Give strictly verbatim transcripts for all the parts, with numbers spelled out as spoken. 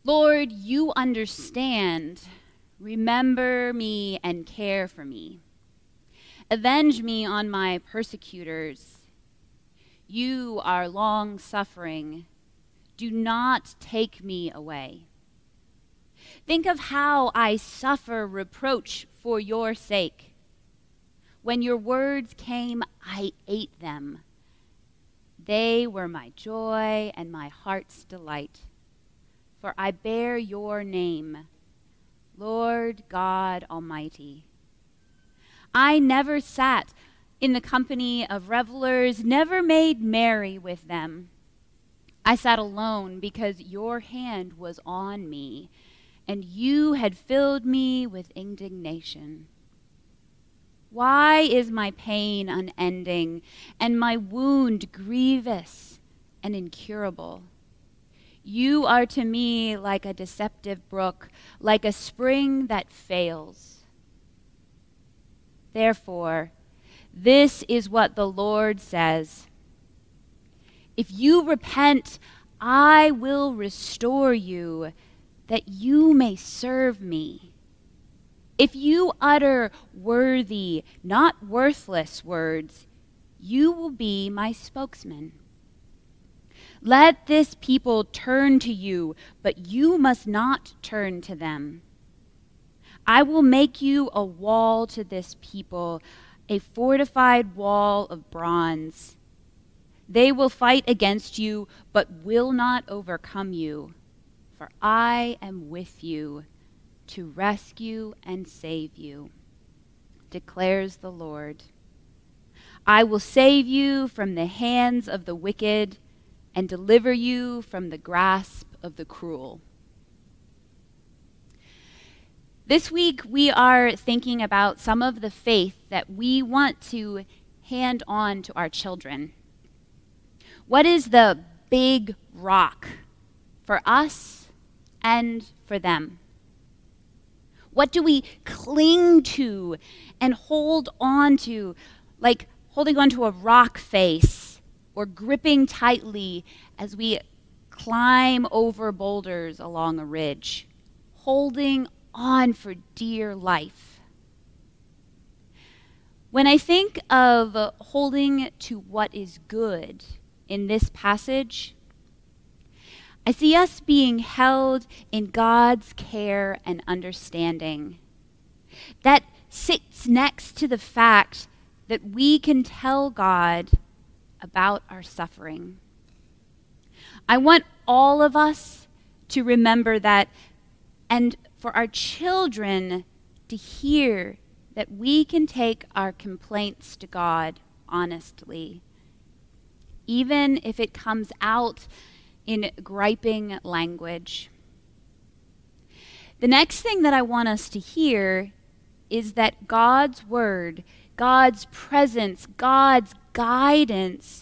Lord, you understand. Remember me and care for me. Avenge me on my persecutors. You are long-suffering. Do not take me away. Think of how I suffer reproach for your sake. When your words came, I ate them. They were my joy and my heart's delight. For I bear your name, Lord God Almighty. I never sat in the company of revelers, never made merry with them. I sat alone because your hand was on me, and you had filled me with indignation. Why is my pain unending, and my wound grievous and incurable? You are to me like a deceptive brook, like a spring that fails. Therefore, this is what the Lord says. If you repent, I will restore you, that you may serve me. If you utter worthy, not worthless words, you will be my spokesman. Let this people turn to you, but you must not turn to them. I will make you a wall to this people, a fortified wall of bronze. They will fight against you, but will not overcome you, for I am with you to rescue and save you, declares the Lord. I will save you from the hands of the wicked and deliver you from the grasp of the cruel. This week, we are thinking about some of the faith that we want to hand on to our children. What is the big rock for us and for them? What do we cling to and hold on to, like holding onto a rock face or gripping tightly as we climb over boulders along a ridge, holding on for dear life? When I think of holding to what is good in this passage, I see us being held in God's care and understanding. That sits next to the fact that we can tell God about our suffering. I want all of us to remember that, and for our children to hear that we can take our complaints to God honestly, even if it comes out in griping language. The next thing that I want us to hear is that God's word, God's presence, God's guidance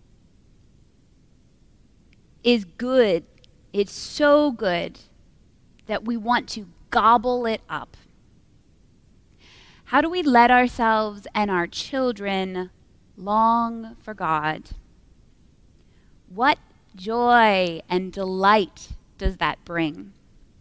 is good. It's so good that we want to gobble it up. How do we let ourselves and our children long for God? What joy and delight does that bring?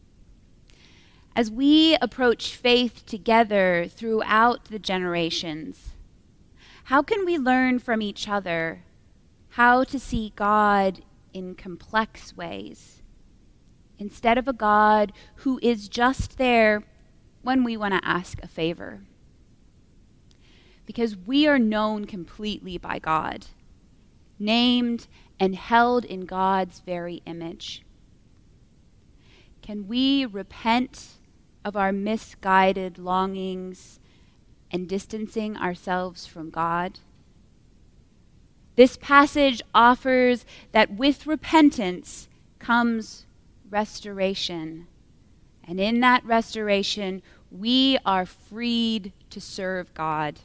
As we approach faith together throughout the generations, how can we learn from each other how to see God in complex ways, instead of a God who is just there when we want to ask a favor? Because we are known completely by God, named and held in God's very image. Can we repent of our misguided longings and distancing ourselves from God? This passage offers that with repentance comes restoration. And in that restoration, we are freed to serve God.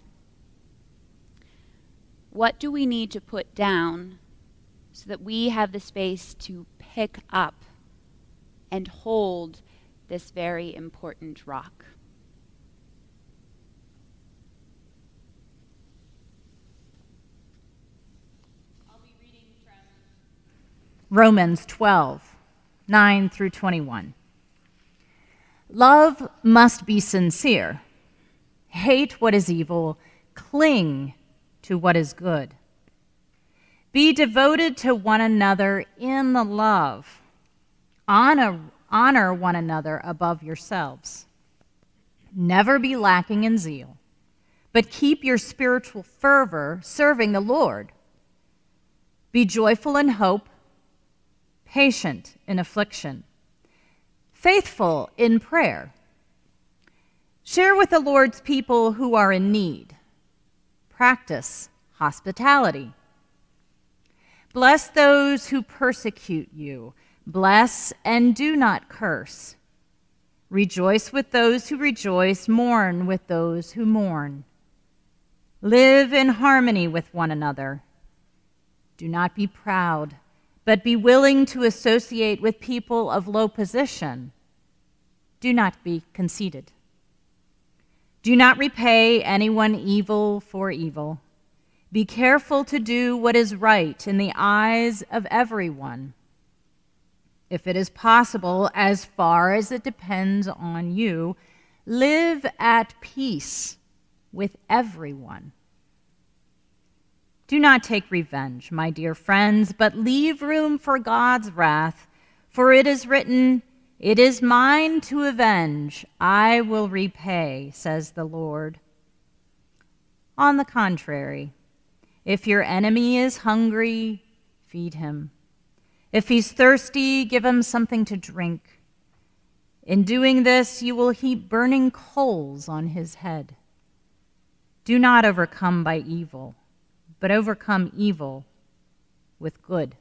What do we need to put down so that we have the space to pick up and hold this very important rock? Romans twelve. nine through twenty-one. Love must be sincere. Hate what is evil. Cling to what is good. Be devoted to one another in the love. Honor, honor one another above yourselves. Never be lacking in zeal, but keep your spiritual fervor serving the Lord. Be joyful in hope, patient in affliction, faithful in prayer. Share with the Lord's people who are in need. Practice hospitality. Bless those who persecute you. Bless and do not curse. Rejoice with those who rejoice. Mourn with those who mourn. Live in harmony with one another. Do not be proud, but be willing to associate with people of low position. Do not be conceited. Do not repay anyone evil for evil. Be careful to do what is right in the eyes of everyone. If it is possible, as far as it depends on you, live at peace with everyone. Do not take revenge, my dear friends, but leave room for God's wrath, for it is written, "It is mine to avenge, I will repay," says the Lord. On the contrary, if your enemy is hungry, feed him. If he's thirsty, give him something to drink. In doing this, you will heap burning coals on his head. Do not overcome by evil, but overcome evil with good.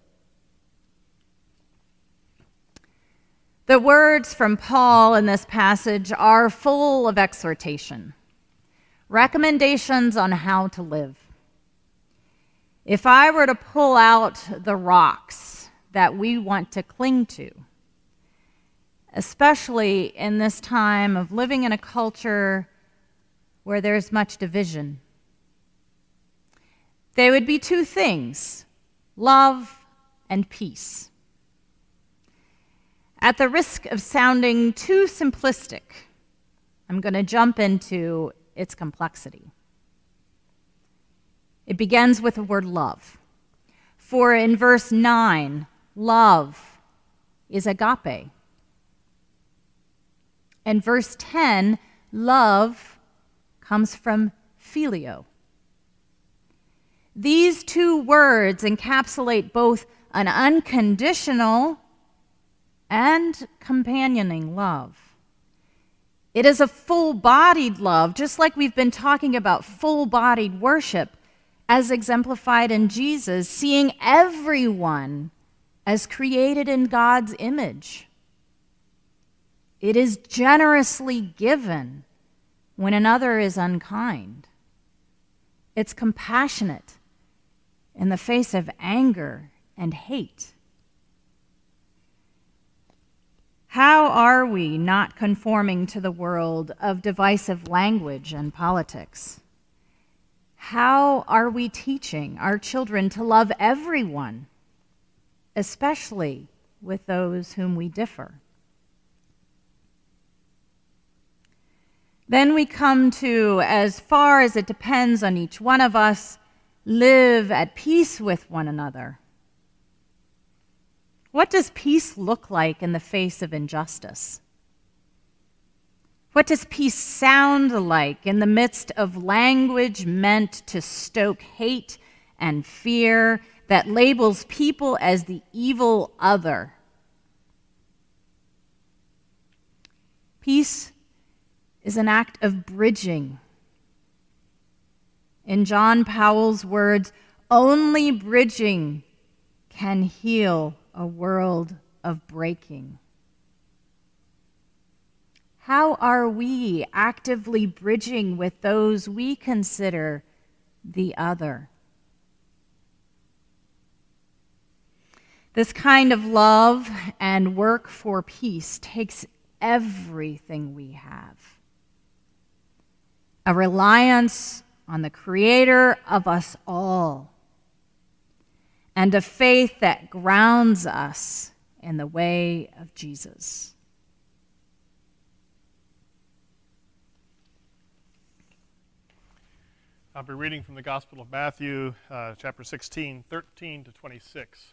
The words from Paul in this passage are full of exhortation, recommendations on how to live. If I were to pull out the rocks that we want to cling to, especially in this time of living in a culture where there's much division, they would be two things: love and peace. At the risk of sounding too simplistic, I'm going to jump into its complexity. It begins with the word love. For in verse nine, love is agape. In verse ten, love comes from phileo. These two words encapsulate both an unconditional and companioning love. It is a full-bodied love, just like we've been talking about full-bodied worship, as exemplified in Jesus, seeing everyone as created in God's image. It is generously given when another is unkind. It's compassionate in the face of anger and hate. How are we not conforming to the world of divisive language and politics? How are we teaching our children to love everyone, especially with those whom we differ? Then we come to, as far as it depends on each one of us, live at peace with one another. What does peace look like in the face of injustice? What does peace sound like in the midst of language meant to stoke hate and fear that labels people as the evil other? Peace is an act of bridging. In John Powell's words, only bridging can heal a world of breaking. How are we actively bridging with those we consider the other? This kind of love and work for peace takes everything we have. A reliance on the Creator of us all, and a faith that grounds us in the way of Jesus. I'll be reading from the Gospel of Matthew, uh, chapter sixteen, thirteen to twenty-six.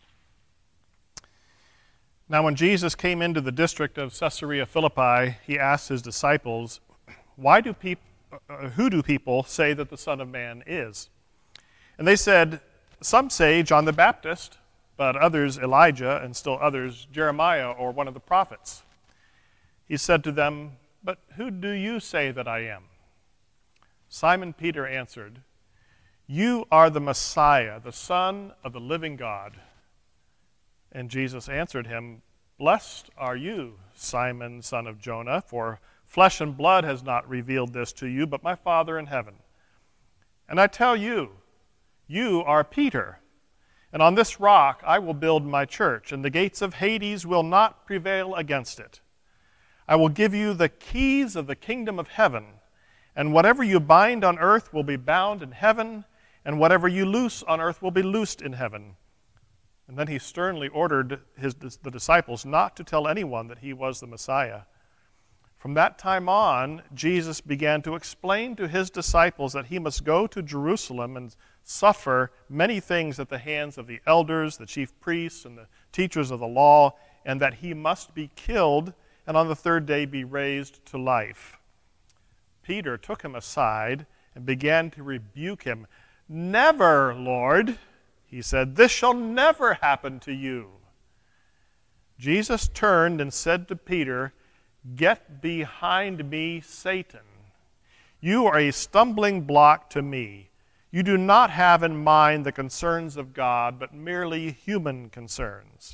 Now when Jesus came into the district of Caesarea Philippi, he asked his disciples, "Why do peop- uh, who do people say that the Son of Man is?" And they said, "Some say John the Baptist, but others Elijah, and still others Jeremiah or one of the prophets." He said to them, "But who do you say that I am?" Simon Peter answered, "You are the Messiah, the Son of the living God." And Jesus answered him, "Blessed are you, Simon, son of Jonah, for flesh and blood has not revealed this to you, but my Father in heaven. And I tell you, you are Peter, and on this rock I will build my church, and the gates of Hades will not prevail against it. I will give you the keys of the kingdom of heaven, and whatever you bind on earth will be bound in heaven, and whatever you loose on earth will be loosed in heaven." And then he sternly ordered his, the disciples not to tell anyone that he was the Messiah. From that time on, Jesus began to explain to his disciples that he must go to Jerusalem and suffer many things at the hands of the elders, the chief priests, and the teachers of the law, and that he must be killed and on the third day be raised to life. Peter took him aside and began to rebuke him. "Never, Lord," he said, "this shall never happen to you." Jesus turned and said to Peter, "Get behind me, Satan. You are a stumbling block to me. You do not have in mind the concerns of God, but merely human concerns."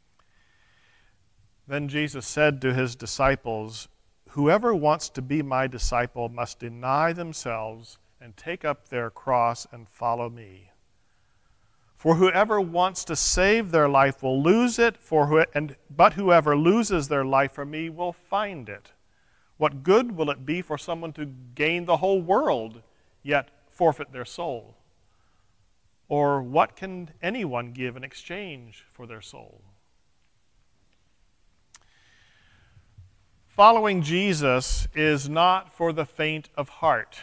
Then Jesus said to his disciples, "Whoever wants to be my disciple must deny themselves and take up their cross and follow me. For whoever wants to save their life will lose it, for who, and, but whoever loses their life for me will find it. What good will it be for someone to gain the whole world, yet forfeit their soul? Or what can anyone give in exchange for their soul?" Following Jesus is not for the faint of heart.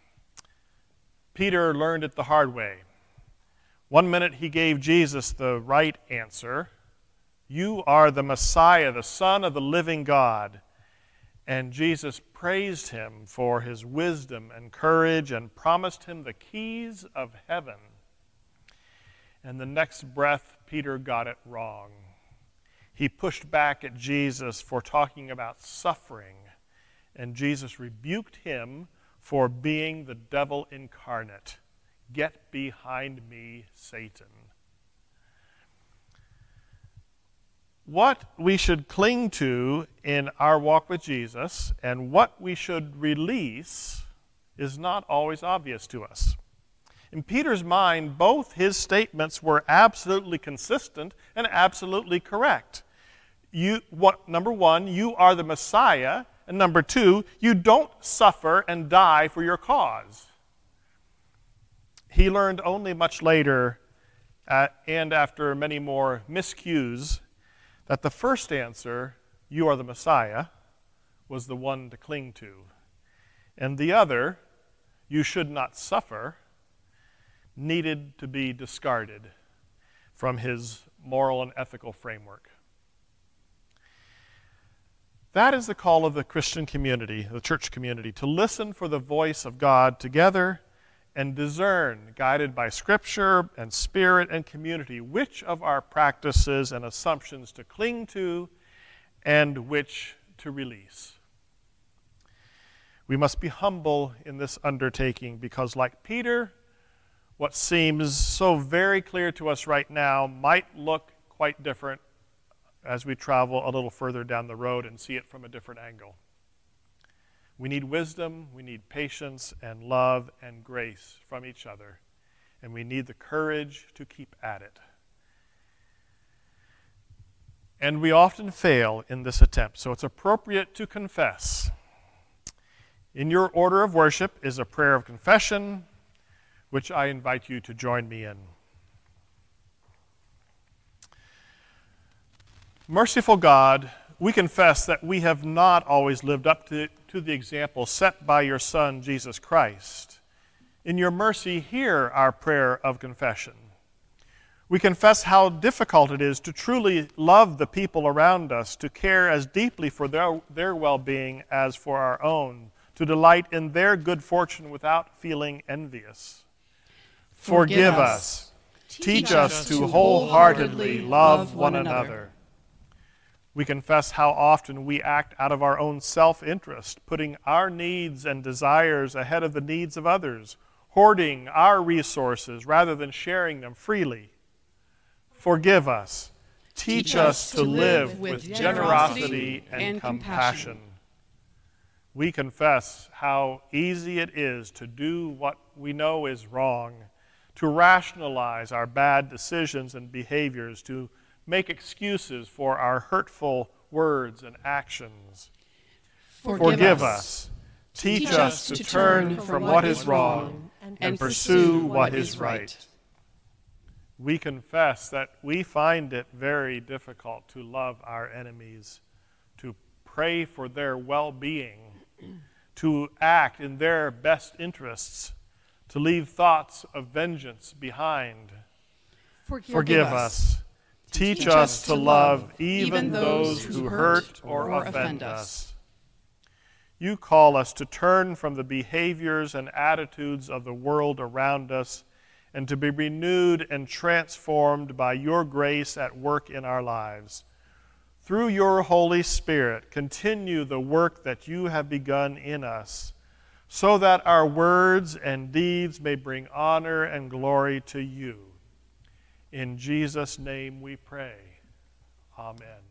Peter learned it the hard way. One minute he gave Jesus the right answer. "You are the Messiah, the Son of the living God." And Jesus praised him for his wisdom and courage and promised him the keys of heaven. And the next breath, Peter got it wrong. He pushed back at Jesus for talking about suffering, and Jesus rebuked him for being the devil incarnate. "Get behind me, Satan." What we should cling to in our walk with Jesus and what we should release is not always obvious to us. In Peter's mind, both his statements were absolutely consistent and absolutely correct. You, what, number one, you are the Messiah, and number two, you don't suffer and die for your cause. He learned only much later, uh, and after many more miscues, that the first answer, "You are the Messiah," was the one to cling to. And the other, "You should not suffer," needed to be discarded from his moral and ethical framework. That is the call of the Christian community, the church community, to listen for the voice of God together and discern, guided by Scripture and Spirit and community, which of our practices and assumptions to cling to and which to release. We must be humble in this undertaking because, like Peter, what seems so very clear to us right now might look quite different as we travel a little further down the road and see it from a different angle. We need wisdom, we need patience and love and grace from each other, and we need the courage to keep at it. And we often fail in this attempt, so it's appropriate to confess. In your order of worship is a prayer of confession, which I invite you to join me in. Merciful God, we confess that we have not always lived up to, to the example set by your Son, Jesus Christ. In your mercy, hear our prayer of confession. We confess how difficult it is to truly love the people around us, to care as deeply for their, their well-being as for our own, to delight in their good fortune without feeling envious. Forgive, Forgive us. Teach, Teach us to wholeheartedly love one another. We confess how often we act out of our own self-interest, putting our needs and desires ahead of the needs of others, hoarding our resources rather than sharing them freely. Forgive us. Teach, Teach us to live with generosity and, and compassion. We confess how easy it is to do what we know is wrong, to rationalize our bad decisions and behaviors, to make excuses for our hurtful words and actions. Forgive, Forgive us. us. Teach, Teach us to turn from, from what is wrong and, and pursue what is right. We confess that we find it very difficult to love our enemies, to pray for their well-being, to act in their best interests, to leave thoughts of vengeance behind. Forgive, Forgive us. us. Teach, Teach us to love even those who hurt or offend us. You call us to turn from the behaviors and attitudes of the world around us and to be renewed and transformed by your grace at work in our lives. Through your Holy Spirit, continue the work that you have begun in us, so that our words and deeds may bring honor and glory to you. In Jesus' name we pray. Amen.